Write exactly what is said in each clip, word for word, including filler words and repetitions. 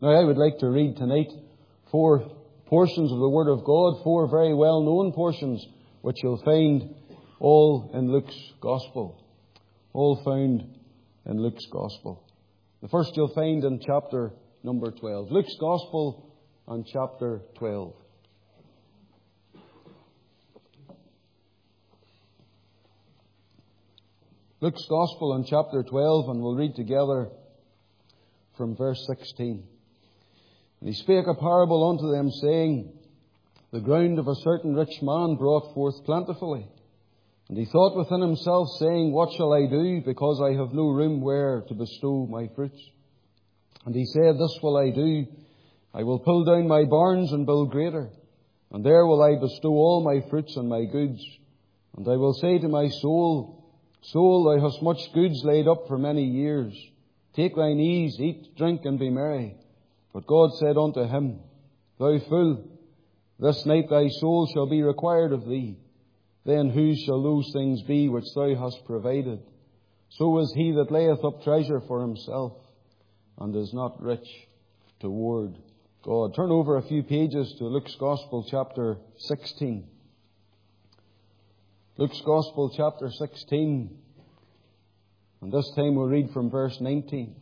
Now I would like to read tonight four portions of the Word of God, four very well-known portions, which you'll find all in Luke's Gospel. All found in Luke's Gospel. The first you'll find in chapter number twelve. Luke's Gospel and chapter twelve. Luke's Gospel and chapter twelve, and we'll read together from verse sixteen. And he spake a parable unto them, saying, The ground of a certain rich man brought forth plentifully. And he thought within himself, saying, What shall I do, because I have no room where to bestow my fruits? And he said, This will I do, I will pull down my barns and build greater, and there will I bestow all my fruits and my goods. And I will say to my soul, Soul, thou hast much goods laid up for many years. Take thine ease, eat, drink, and be merry. But God said unto him, Thou fool, this night thy soul shall be required of thee. Then whose shall those things be which thou hast provided? So is he that layeth up treasure for himself, and is not rich toward God. Turn over a few pages to Luke's Gospel, chapter sixteen. Luke's Gospel, chapter sixteen. And this time we'll read from verse nineteen.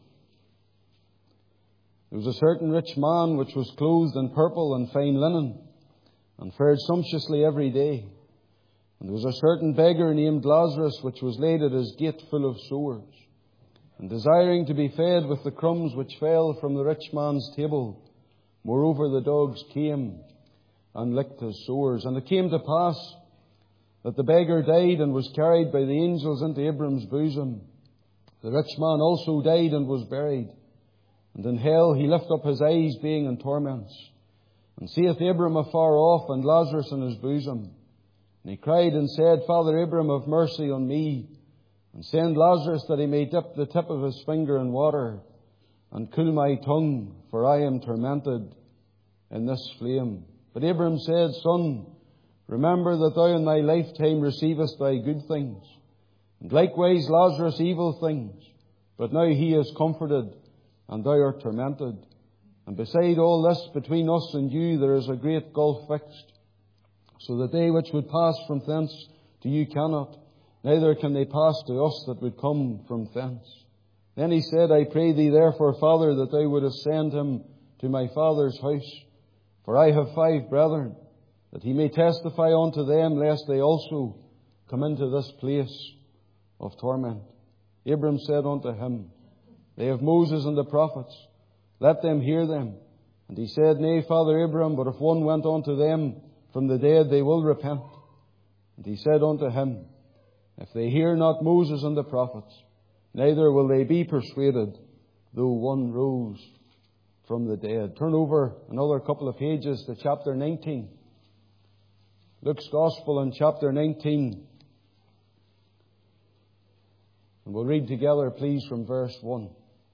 There was a certain rich man which was clothed in purple and fine linen, and fared sumptuously every day. And there was a certain beggar named Lazarus, which was laid at his gate full of sores, and desiring to be fed with the crumbs which fell from the rich man's table. Moreover, the dogs came and licked his sores. And it came to pass that the beggar died and was carried by the angels into Abraham's bosom. The rich man also died and was buried. And in hell he lift up his eyes, being in torments, and seeth Abraham afar off, and Lazarus in his bosom. And he cried and said, Father Abraham, have mercy on me, and send Lazarus that he may dip the tip of his finger in water, and cool my tongue, for I am tormented in this flame. But Abraham said, Son, remember that thou in thy lifetime receivest thy good things, and likewise Lazarus evil things. But now he is comforted, and thou art tormented. And beside all this, between us and you there is a great gulf fixed, so that they which would pass from thence to you cannot, neither can they pass to us that would come from thence. Then he said, I pray thee therefore, Father, that thou wouldest send him to my father's house. For I have five brethren, that he may testify unto them, lest they also come into this place of torment. Abram said unto him, They have Moses and the prophets, let them hear them. And he said, Nay, Father Abraham, but if one went unto them from the dead, they will repent. And he said unto him, If they hear not Moses and the prophets, neither will they be persuaded, though one rose from the dead. Turn over another couple of pages to chapter nineteen. Luke's Gospel and chapter nineteen. And we'll read together, please, from verse one.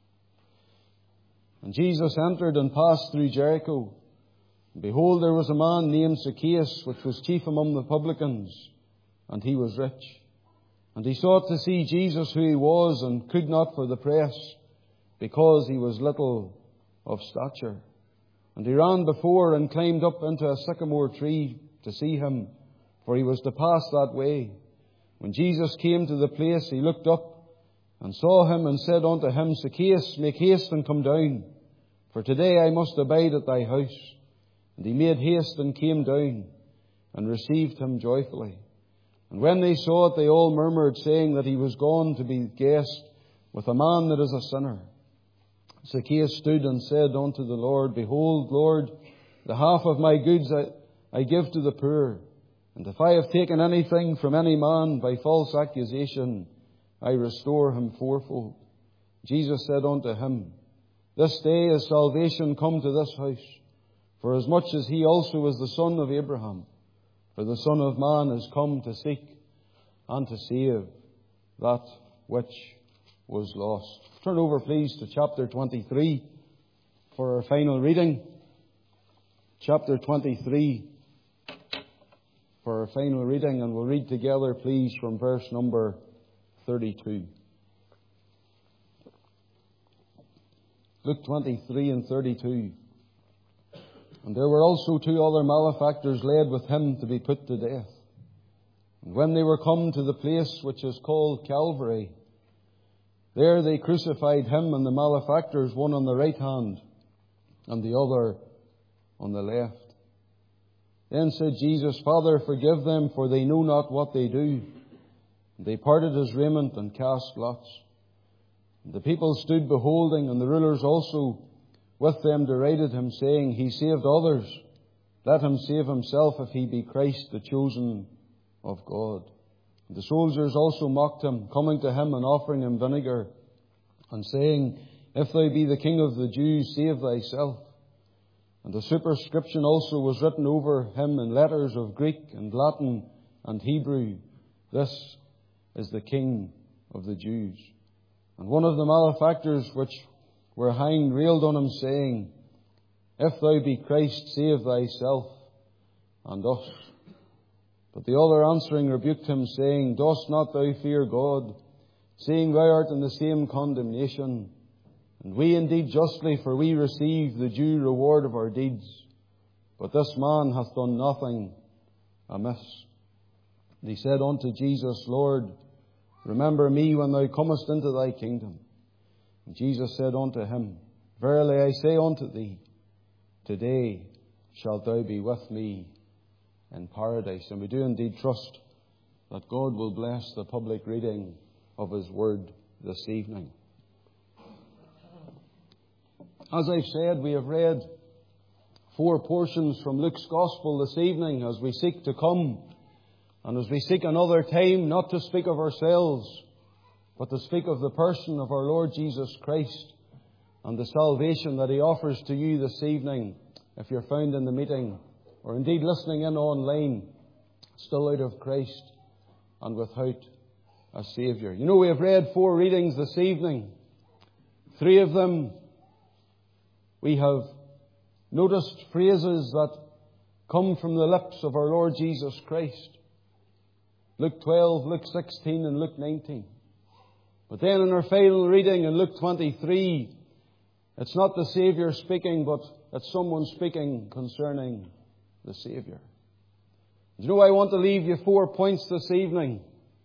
And Jesus entered and passed through Jericho. And behold, there was a man named Zacchaeus, which was chief among the publicans, and he was rich. And he sought to see Jesus who he was, and could not for the press, because he was little of stature. And he ran before and climbed up into a sycamore tree to see him, for he was to pass that way. When Jesus came to the place, he looked up and saw him, and said unto him, Zacchaeus, make haste and come down, for today I must abide at thy house. And he made haste and came down, and received him joyfully. And when they saw it, they all murmured, saying that he was gone to be guest with a man that is a sinner. Zacchaeus stood and said unto the Lord, Behold, Lord, the half of my goods I, I give to the poor. And if I have taken anything from any man by false accusation, I restore him fourfold. Jesus said unto him, This day is salvation come to this house, for as much as he also is the son of Abraham. For the Son of Man is come to seek and to save that which was lost. Turn over, please, to chapter twenty-three for our final reading. Chapter twenty-three for our final reading, and we'll read together, please, from verse number thirty-two. Luke twenty-three and thirty-two. And there were also two other malefactors led with him to be put to death. And when they were come to the place which is called Calvary, there they crucified him and the malefactors, one on the right hand and the other on the left. Then said Jesus, Father, forgive them, for they know not what they do. And they parted his raiment and cast lots. And the people stood beholding, and the rulers also with them derided him, saying, He saved others. Let him save himself, if he be Christ, the chosen of God. And the soldiers also mocked him, coming to him and offering him vinegar, and saying, If thou be the King of the Jews, save thyself. And the superscription also was written over him in letters of Greek and Latin and Hebrew, This is the King of the Jews. And one of the malefactors which were hanged railed on him, saying, If thou be Christ, save thyself and us. But the other answering rebuked him, saying, Dost not thou fear God, seeing thou art in the same condemnation? And we indeed justly, for we receive the due reward of our deeds. But this man hath done nothing amiss. And he said unto Jesus, Lord, remember me when thou comest into thy kingdom. And Jesus said unto him, Verily I say unto thee, today shalt thou be with me in paradise. And we do indeed trust that God will bless the public reading of His Word this evening. As I've said, we have read four portions from Luke's Gospel this evening as we seek to come and as we seek another time not to speak of ourselves, but to speak of the person of our Lord Jesus Christ and the salvation that He offers to you this evening, if you're found in the meeting or indeed listening in online, still out of Christ and without a Saviour. You know, we have read four readings this evening. Three of them we have noticed phrases that come from the lips of our Lord Jesus Christ. Luke twelve, Luke sixteen and Luke nineteen. But then in our final reading in Luke twenty-three, it's not the Saviour speaking, but it's someone speaking concerning the Saviour. You know, I want to leave you four points this evening.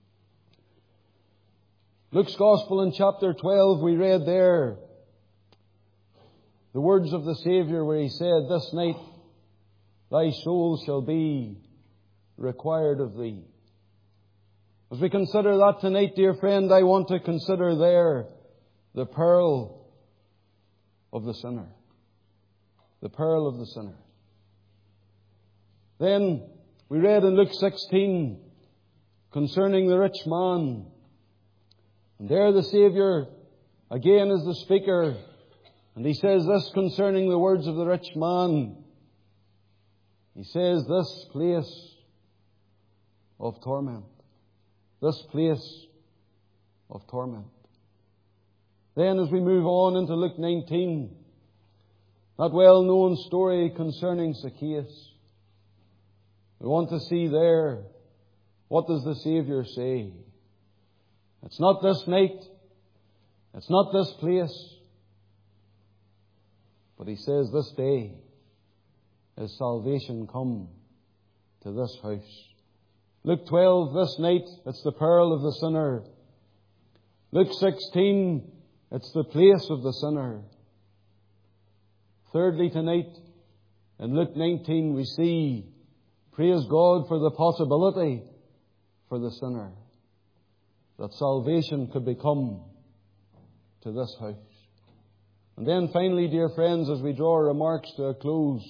Luke's Gospel in chapter twelve, we read there the words of the Saviour where He said, This night thy soul shall be required of thee. As we consider that tonight, dear friend, I want to consider there the peril of the sinner. The peril of the sinner. Then we read in Luke sixteen concerning the rich man. And there the Saviour again is the speaker. And He says this concerning the words of the rich man. He says, This place of torment. This place of torment. Then as we move on into Luke nineteen, that well-known story concerning Zacchaeus, we want to see there, what does the Saviour say? It's not this night. It's not this place. But He says, This day is salvation come to this house. Luke twelve, this night, it's the peril of the sinner. Luke sixteen, it's the place of the sinner. Thirdly, tonight, in Luke nineteen, we see, praise God for the possibility for the sinner, that salvation could become to this house. And then finally, dear friends, as we draw our remarks to a close,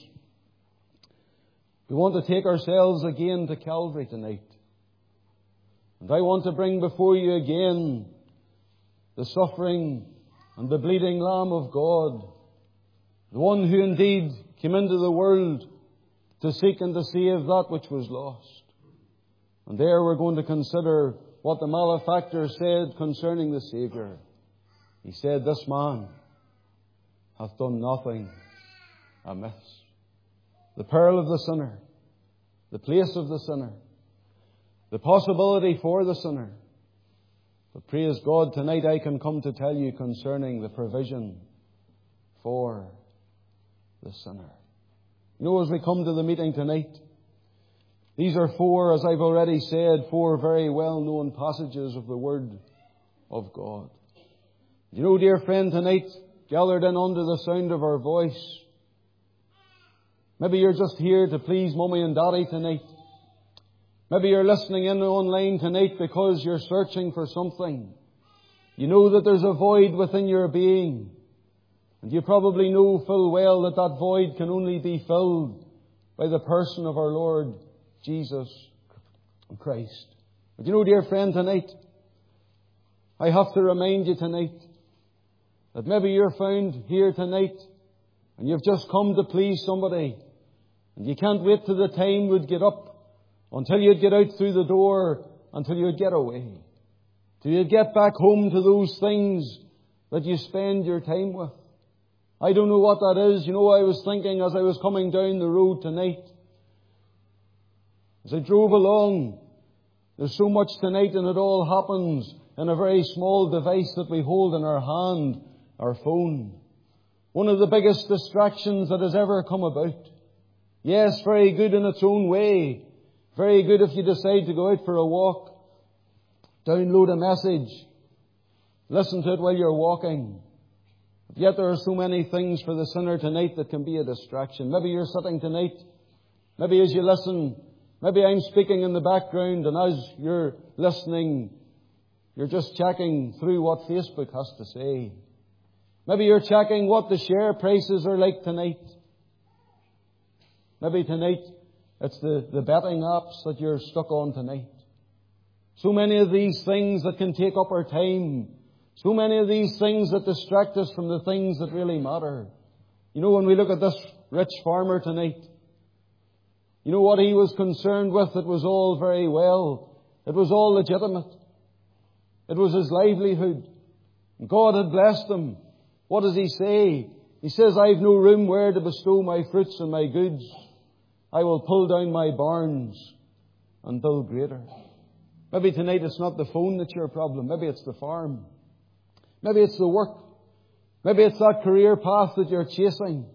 we want to take ourselves again to Calvary tonight. And I want to bring before you again the suffering and the bleeding Lamb of God, the one who indeed came into the world to seek and to save that which was lost. And there we're going to consider what the malefactor said concerning the Saviour. He said, This man hath done nothing amiss. The peril of the sinner, the place of the sinner, the possibility for the sinner. But praise God, tonight I can come to tell you concerning the provision for the sinner. You know, as we come to the meeting tonight, these are four, as I've already said, four very well-known passages of the Word of God. You know, dear friend, tonight, gathered in under the sound of our voice, maybe you're just here to please Mummy and Daddy tonight. Maybe you're listening in online tonight because you're searching for something. You know that there's a void within your being. And you probably know full well that that void can only be filled by the person of our Lord Jesus Christ. But you know, dear friend, tonight, I have to remind you tonight that maybe you're found here tonight and you've just come to please somebody and you can't wait till the time would get up until you'd get out through the door, until you'd get away, till you'd get back home to those things that you spend your time with. I don't know what that is. You know, I was thinking as I was coming down the road tonight, as I drove along, there's so much tonight and it all happens in a very small device that we hold in our hand, our phone. One of the biggest distractions that has ever come about. Yes, very good in its own way. Very good if you decide to go out for a walk. Download a message. Listen to it while you're walking. But yet there are so many things for the sinner tonight that can be a distraction. Maybe you're sitting tonight. Maybe as you listen, maybe I'm speaking in the background, and as you're listening, you're just checking through what Facebook has to say. Maybe you're checking what the share prices are like tonight. Maybe tonight it's the, the betting apps that you're stuck on tonight. So many of these things that can take up our time. So many of these things that distract us from the things that really matter. You know, when we look at this rich farmer tonight, you know what he was concerned with? It was all very well. It was all legitimate. It was his livelihood. God had blessed him. What does he say? He says, I've no room where to bestow my fruits and my goods. I will pull down my barns and build greater. Maybe tonight it's not the phone that's your problem. Maybe it's the farm. Maybe it's the work. Maybe it's that career path that you're chasing.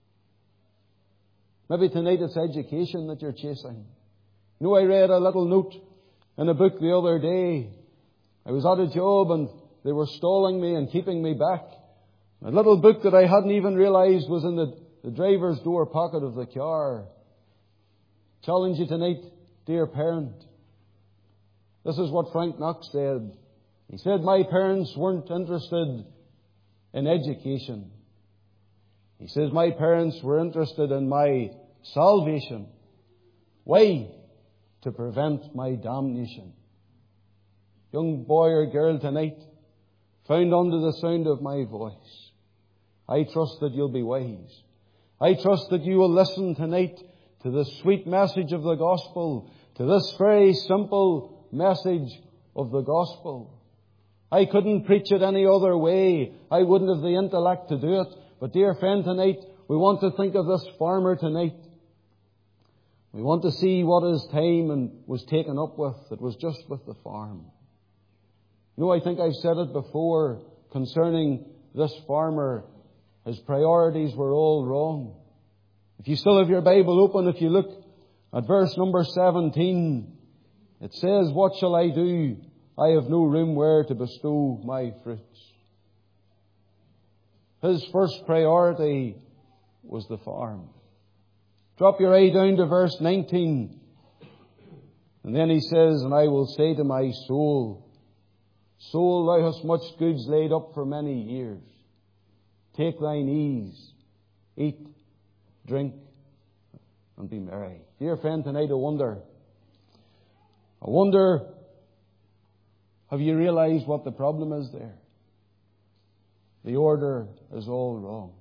Maybe tonight it's education that you're chasing. You know, I read a little note in a book the other day. I was at a job and they were stalling me and keeping me back. A little book that I hadn't even realized was in the, the driver's door pocket of the car. Challenge you tonight, dear parent. This is what Frank Knox said. He said, my parents weren't interested in education. He says, my parents were interested in my salvation. Why? To prevent my damnation. Young boy or girl tonight, found under the sound of my voice, I trust that you'll be wise. I trust that you will listen tonight to the sweet message of the gospel, to this very simple message of the gospel. I couldn't preach it any other way. I wouldn't have the intellect to do it. But dear friend, tonight, we want to think of this farmer tonight. We want to see what his time and was taken up with. It was just with the farm. You know, I think I've said it before concerning this farmer. His priorities were all wrong. If you still have your Bible open, if you look at verse number seventeen, it says, what shall I do? I have no room where to bestow my fruits. His first priority was the farm. Drop your eye down to verse nineteen. And then he says, and I will say to my soul, soul, thou hast much goods laid up for many years. Take thine ease, eat, drink, and be merry. Dear friend, tonight I wonder, I wonder, have you realized what the problem is there? The order is all wrong.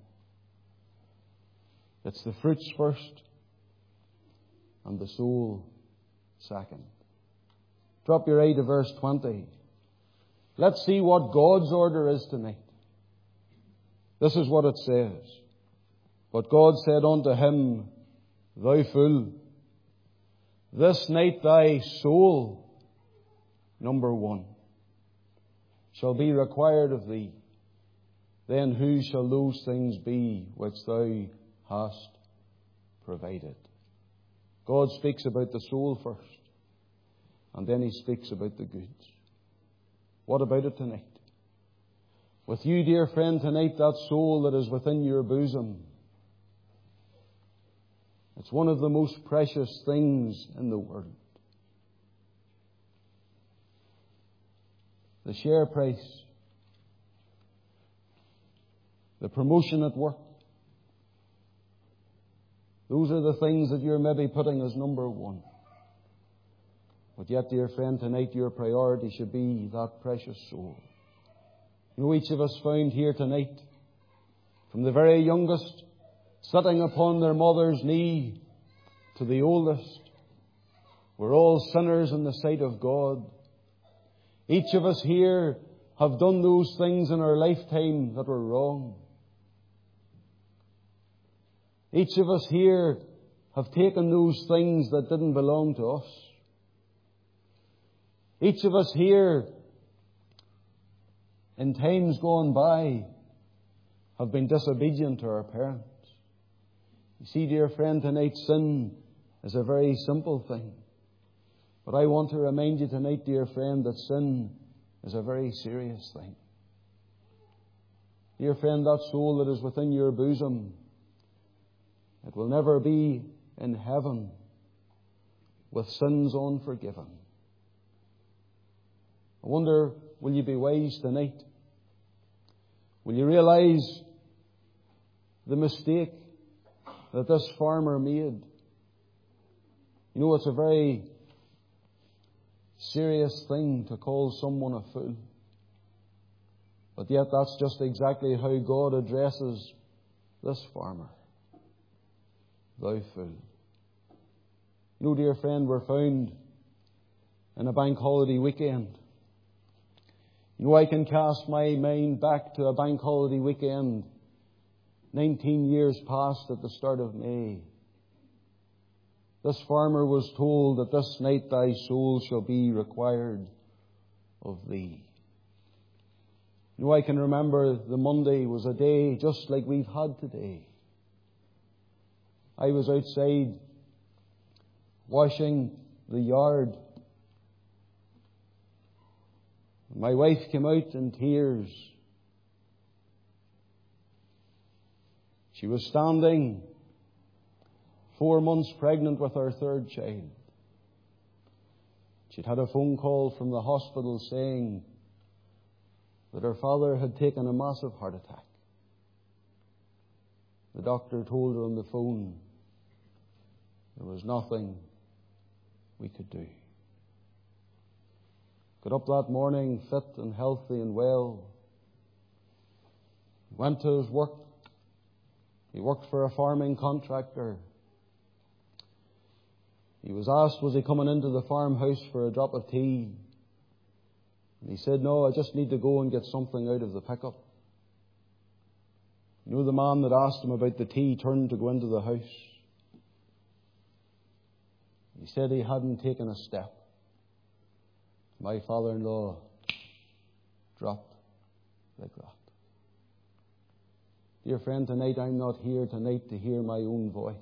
It's the fruits first and the soul second. Drop your eye to verse twenty. Let's see what God's order is tonight. This is what it says. But God said unto him, thou fool, this night thy soul, number one, shall be required of thee. then who shall those things be which thou hast provided? God speaks about the soul first, and then he speaks about the goods. What about it tonight? With you, dear friend, tonight, that soul that is within your bosom, it's one of the most precious things in the world. The share price, the promotion at work, those are the things that you're maybe putting as number one. But yet, dear friend, tonight your priority should be that precious soul. You know, each of us found here tonight, from the very youngest, sitting upon their mother's knee, to the oldest, we're all sinners in the sight of God. Each of us here have done those things in our lifetime that were wrong. Each of us here have taken those things that didn't belong to us. Each of us here, in times gone by, have been disobedient to our parents. You see, dear friend, tonight sin is a very simple thing. But I want to remind you tonight, dear friend, that sin is a very serious thing. Dear friend, that soul that is within your bosom, it will never be in heaven with sins unforgiven. I wonder, will you be wise tonight? Will you realize the mistake that this farmer made? You know, it's a very serious thing to call someone a fool. But yet that's just exactly how God addresses this farmer. Thou fool. You know, dear friend, we're found in a bank holiday weekend. You know, I can cast my mind back to a bank holiday weekend nineteen years past at the start of May. This farmer was told that this night thy soul shall be required of thee. You know, I can remember the Monday was a day just like we've had today. I was outside washing the yard. My wife came out in tears. She was standing four months pregnant with our third child. She'd had a phone call from the hospital saying that her father had taken a massive heart attack. The doctor told her on the phone there was nothing we could do. Got up that morning fit and healthy and well. Went to his work. He worked for a farming contractor. He was asked, was he coming into the farmhouse for a drop of tea? And he said, no, I just need to go and get something out of the pickup. You know, the man that asked him about the tea turned to go into the house. He said he hadn't taken a step. My father-in-law dropped like that. Dear friend, tonight I'm not here tonight to hear my own voice.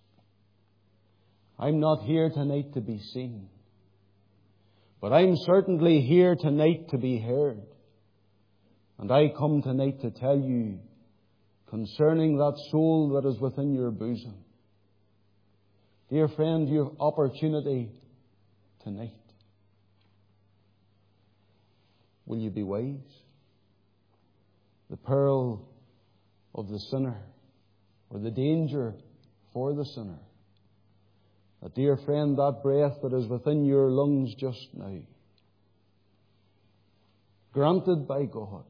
I'm not here tonight to be seen. But I'm certainly here tonight to be heard. And I come tonight to tell you concerning that soul that is within your bosom. Dear friend, you have opportunity tonight. Will you be wise? The peril of the sinner, or the danger for the sinner. That, dear friend, that breath that is within your lungs just now, granted by God,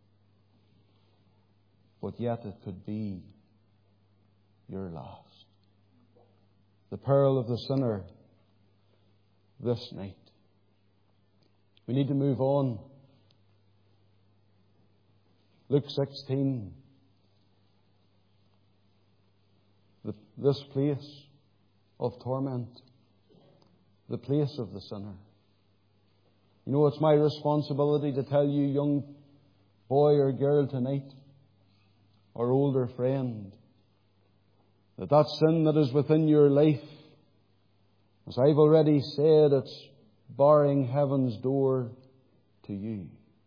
but yet it could be your last. The peril of the sinner this night. We need to move on. Luke sixteen. The, this place of torment. The place of the sinner. You know, it's my responsibility to tell you, young boy or girl tonight, or older friend, that that sin that is within your life, as I've already said, it's barring heaven's door to you.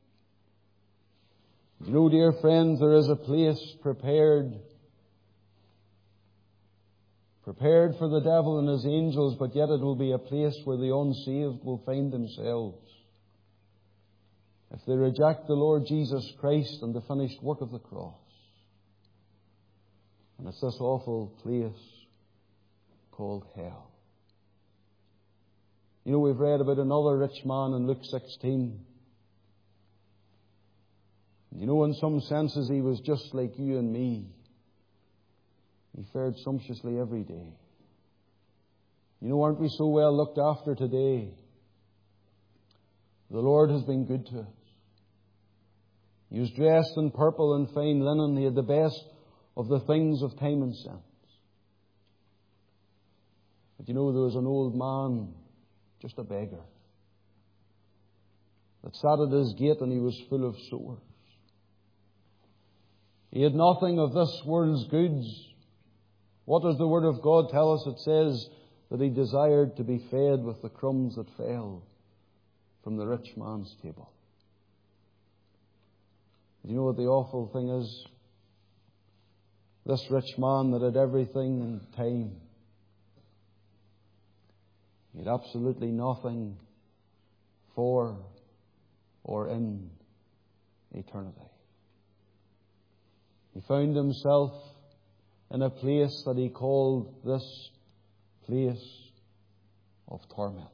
You know, dear friends, there is a place prepared, prepared for the devil and his angels, but yet it will be a place where the unsaved will find themselves if they reject the Lord Jesus Christ and the finished work of the cross. And it's this awful place called hell. You know, we've read about another rich man in Luke sixteen. You know, in some senses, he was just like you and me. He fared sumptuously every day. You know, aren't we so well looked after today? The Lord has been good to us. He was dressed in purple and fine linen. He had the best of the things of time and sense. But you know, there was an old man, just a beggar, that sat at his gate, and he was full of sores. He had nothing of this world's goods. What does the Word of God tell us? It says that he desired to be fed with the crumbs that fell from the rich man's table. Do you know what the awful thing is? This rich man that had everything in time, he had absolutely nothing for or in eternity. He found himself in a place that he called this place of torment.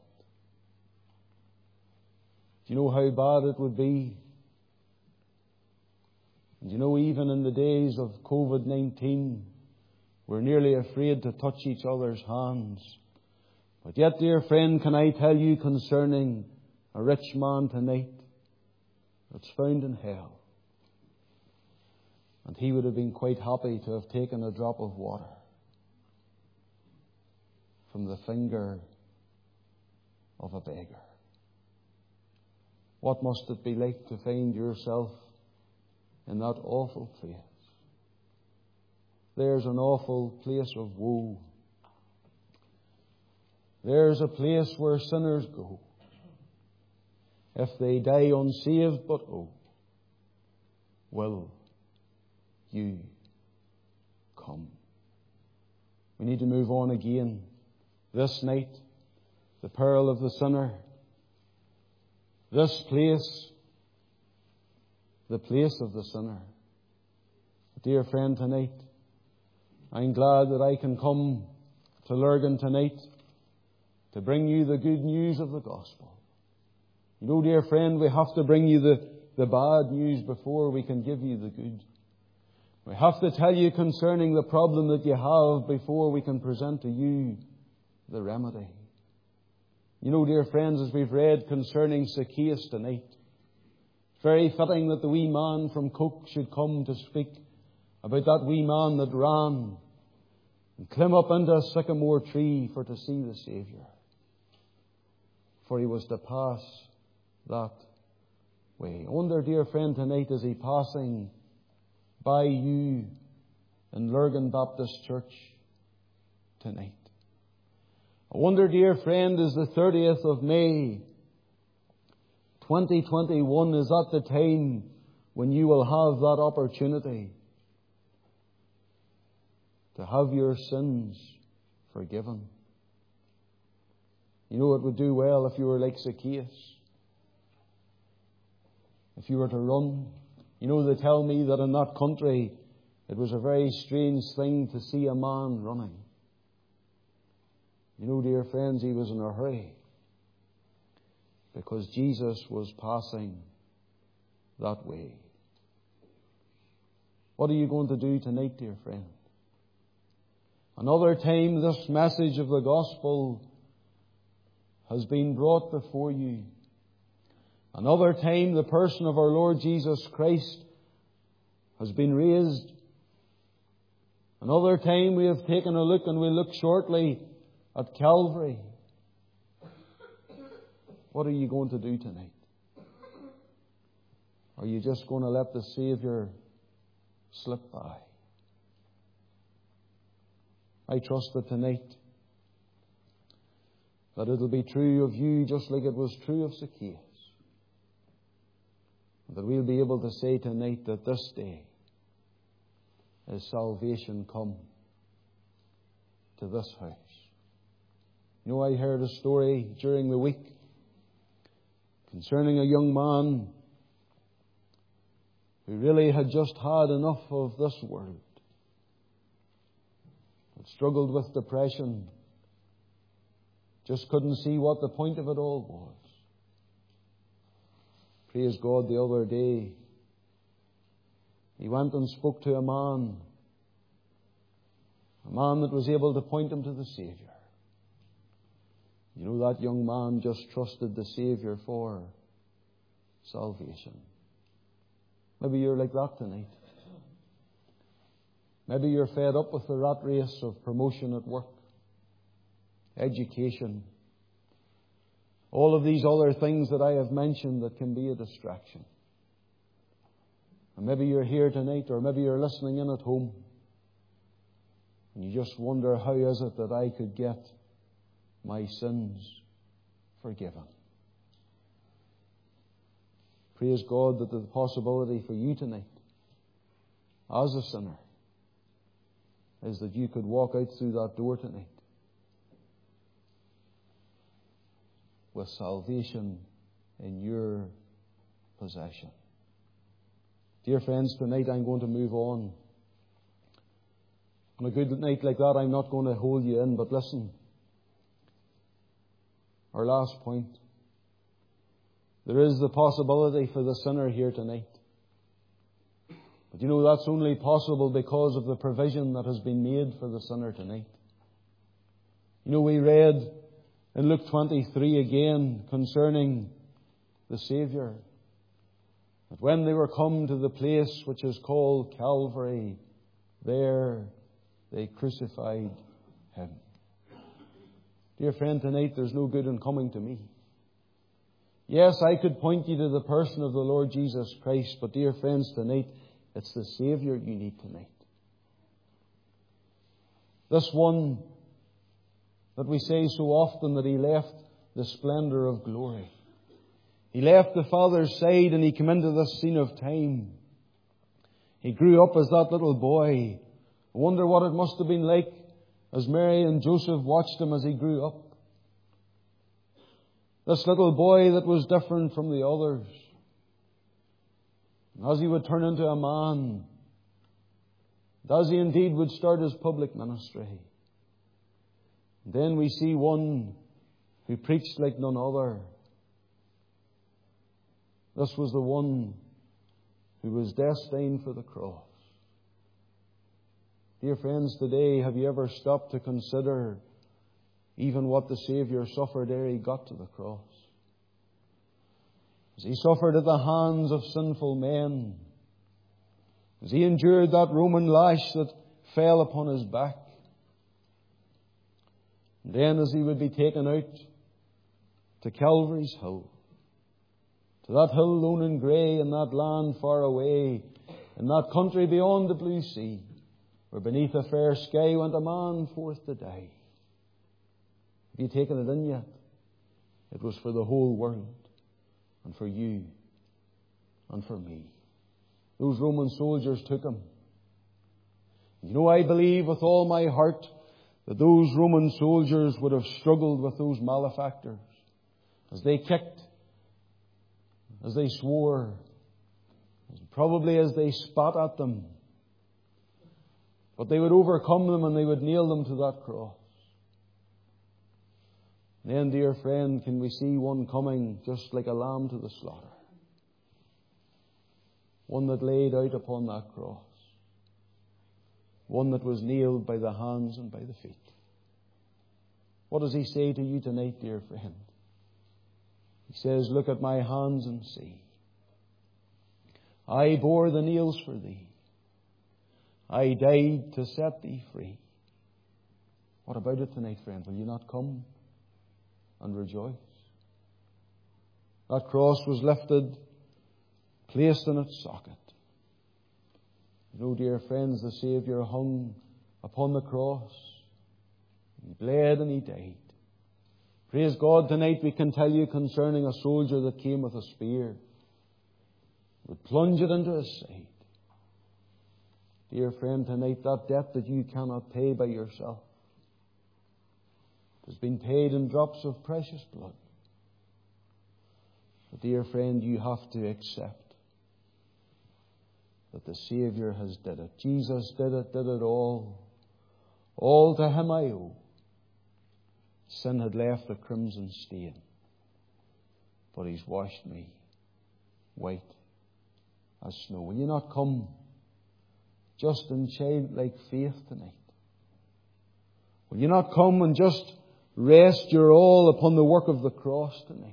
Do you know how bad it would be? And you know, even in the days of covid nineteen, we're nearly afraid to touch each other's hands. But yet, dear friend, can I tell you concerning a rich man tonight that's found in hell? And he would have been quite happy to have taken a drop of water from the finger of a beggar. What must it be like to find yourself in that awful place? There's an awful place of woe. There's a place where sinners go if they die unsaved, but oh, will you come? We need to move on again. This night, the peril of the sinner. This place, the place of the sinner. Dear friend, tonight, I'm glad that I can come to Lurgan tonight to bring you the good news of the gospel. You know, dear friend, we have to bring you the, the bad news before we can give you the good. We have to tell you concerning the problem that you have before we can present to you the remedy. You know, dear friends, as we've read concerning Zacchaeus tonight, it's very fitting that the wee man from Coke should come to speak about that wee man that ran and climb up into a sycamore tree for to see the Saviour. For he was to pass that way. I wonder, dear friend, tonight, is he passing by you in Lurgan Baptist Church tonight? I wonder, dear friend, is the thirtieth of May twenty twenty-one, is that the time when you will have that opportunity to have your sins forgiven? You know, it would do well if you were like Zacchaeus. If you were to run. You know, they tell me that in that country it was a very strange thing to see a man running. You know, dear friends, he was in a hurry because Jesus was passing that way. What are you going to do tonight, dear friend? Another time this message of the gospel has been brought before you. Another time the person of our Lord Jesus Christ has been raised. Another time we have taken a look, and we'll look shortly at Calvary. What are you going to do tonight? Are you just going to let the Saviour slip by? I trust that tonight that it'll be true of you just like it was true of Zacchaeus. That we'll be able to say tonight that this day is salvation come to this house. You know, I heard a story during the week concerning a young man who really had just had enough of this world, had struggled with depression, just couldn't see what the point of it all was. Praise God, the other day, he went and spoke to a man, a man that was able to point him to the Saviour. You know, that young man just trusted the Saviour for salvation. Maybe you're like that tonight. Maybe you're fed up with the rat race of promotion at work, education, all of these other things that I have mentioned that can be a distraction. And maybe you're here tonight, or maybe you're listening in at home, and you just wonder, how is it that I could get my sins forgiven? Praise God that the possibility for you tonight, as a sinner, is that you could walk out through that door tonight with salvation in your possession. Dear friends, tonight I'm going to move on. On a good night like that, I'm not going to hold you in, but listen. Our last point. There is the possibility for the sinner here tonight. But you know, that's only possible because of the provision that has been made for the sinner tonight. You know, we read in Luke twenty-three again concerning the Saviour, that when they were come to the place which is called Calvary, there they crucified Him. Dear friend, tonight there's no good in coming to me. Yes, I could point you to the person of the Lord Jesus Christ, but dear friends, tonight it's the Saviour you need tonight. This one that we say so often that He left the splendour of glory. He left the Father's side and He came into this scene of time. He grew up as that little boy. I wonder what it must have been like as Mary and Joseph watched Him as He grew up. This little boy that was different from the others. And as He would turn into a man, and as He indeed would start His public ministry, and then we see one who preached like none other. This was the one who was destined for the cross. Dear friends, today, have you ever stopped to consider even what the Saviour suffered ere He got to the cross? As He suffered at the hands of sinful men, as He endured that Roman lash that fell upon His back, and then as He would be taken out to Calvary's hill, to that hill lone and grey in that land far away, in that country beyond the blue sea, where beneath a fair sky went a man forth to die. Have you taken it in yet? It was for the whole world, and for you, and for me. Those Roman soldiers took Him. You know, I believe with all my heart that those Roman soldiers would have struggled with those malefactors as they kicked, as they swore, probably as they spat at them. But they would overcome them and they would nail them to that cross. And then, dear friend, can we see one coming just like a lamb to the slaughter? One that laid out upon that cross. One that was nailed by the hands and by the feet. What does He say to you tonight, dear friend? He says, look at my hands and see. I bore the nails for thee. I died to set thee free. What about it tonight, friend? Will you not come and rejoice? That cross was lifted, placed in its socket. You know, dear friends, the Saviour hung upon the cross He bled and He died. Praise God, tonight we can tell you concerning a soldier that came with a spear, would plunge it into his side. Dear friend, tonight that debt that you cannot pay by yourself has been paid in drops of precious blood. But dear friend, you have to accept that the Saviour has did it. Jesus did it, did it all. All to Him I owe. Sin had left a crimson stain, but He's washed me white as snow. Will you not come just in childlike faith tonight? Will you not come and just rest your all upon the work of the cross tonight?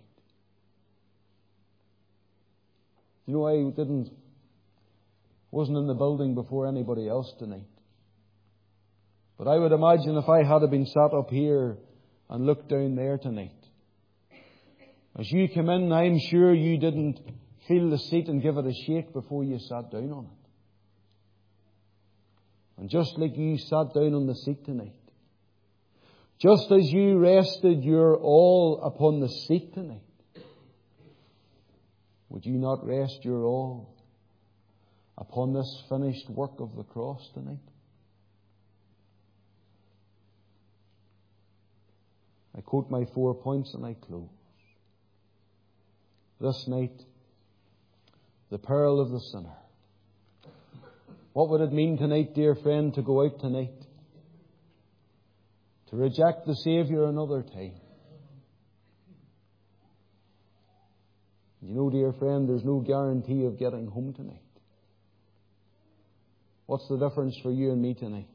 You know, I didn't, wasn't in the building before anybody else tonight. But I would imagine if I had been sat up here and looked down there tonight, as you came in, I'm sure you didn't feel the seat and give it a shake before you sat down on it. And just like you sat down on the seat tonight, just as you rested your all upon the seat tonight, would you not rest your all upon this finished work of the cross tonight? I quote my four points and I close. This night, the peril of the sinner. What would it mean tonight, dear friend, to go out tonight? To reject the Saviour another time? You know, dear friend, there's no guarantee of getting home tonight. What's the difference for you and me tonight?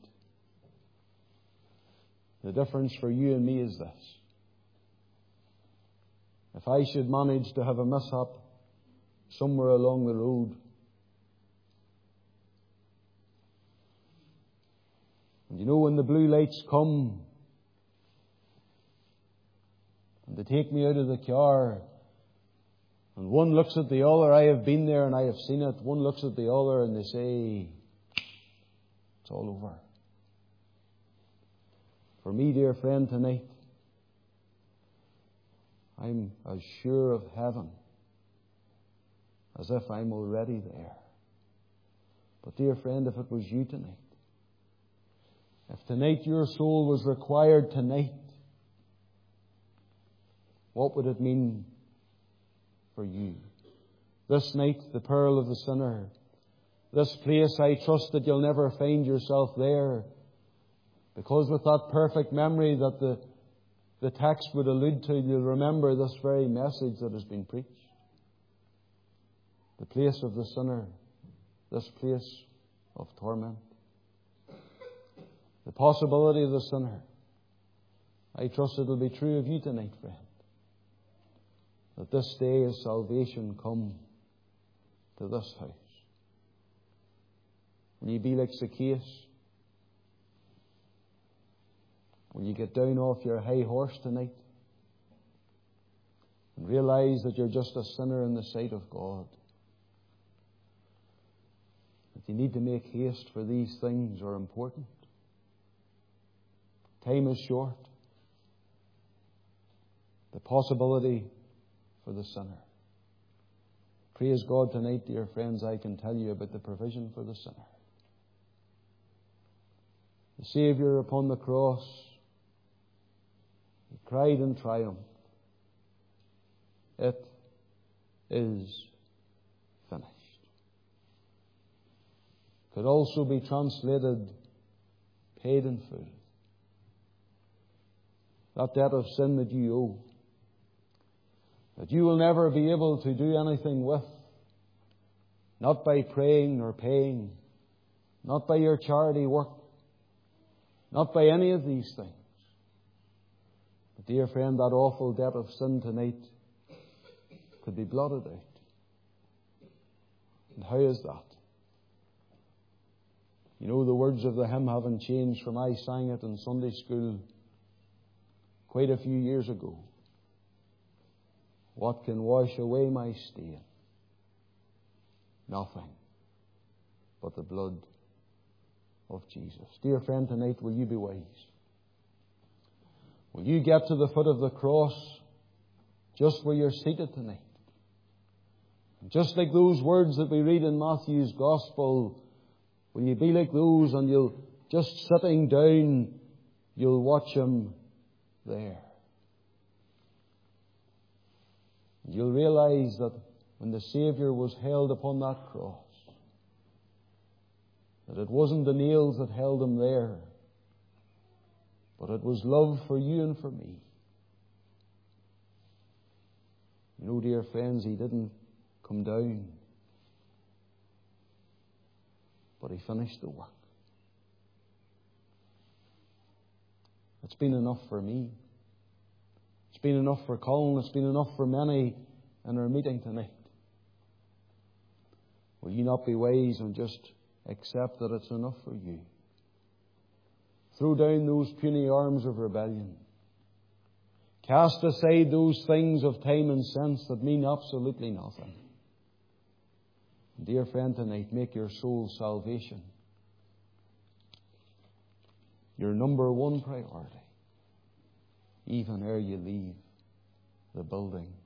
The difference for you and me is this. If I should manage to have a mishap somewhere along the road, and you know when the blue lights come and they take me out of the car, and one looks at the other, I have been there and I have seen it, one looks at the other and they say, it's all over. For me, dear friend, tonight, I'm as sure of heaven as if I'm already there. But dear friend, if it was you tonight, if tonight your soul was required tonight, what would it mean for you? This night, the peril of the sinner. This place, I trust that you'll never find yourself there. Because with that perfect memory that the, the text would allude to, you'll remember this very message that has been preached. The place of the sinner. This place of torment. The possibility of the sinner. I trust it will be true of you tonight, friend. That this day of salvation come to this house. Will you be like Zacchaeus? Will you get down off your high horse tonight and realize that you're just a sinner in the sight of God? That you need to make haste, for these things are important. Time is short. The possibility for the sinner. Praise God tonight, dear friends, I can tell you about the provision for the sinner. The Saviour upon the cross, He cried in triumph, it is finished. Could also be translated, paid in full. That debt of sin that you owe, that you will never be able to do anything with, not by praying nor paying, not by your charity work, not by any of these things. But dear friend, that awful debt of sin tonight could be blotted out. And how is that? You know, the words of the hymn haven't changed from I sang it in Sunday school quite a few years ago. What can wash away my stain? Nothing but the blood of Jesus. Dear friend, tonight will you be wise? Will you get to the foot of the cross just where you're seated tonight? Just like those words that we read in Matthew's Gospel, will you be like those and you'll, just sitting down, you'll watch Him there? You'll realize that when the Saviour was held upon that cross, that it wasn't the nails that held Him there, but it was love for you and for me. You know, dear friends, He didn't come down, but He finished the work. It's been enough for me. It's been enough for Colin. It's been enough for many in our meeting tonight. Will you not be wise and just accept that it's enough for you? Throw down those puny arms of rebellion. Cast aside those things of time and sense that mean absolutely nothing. Dear friend, tonight, make your soul's salvation your number one priority, even ere you leave the building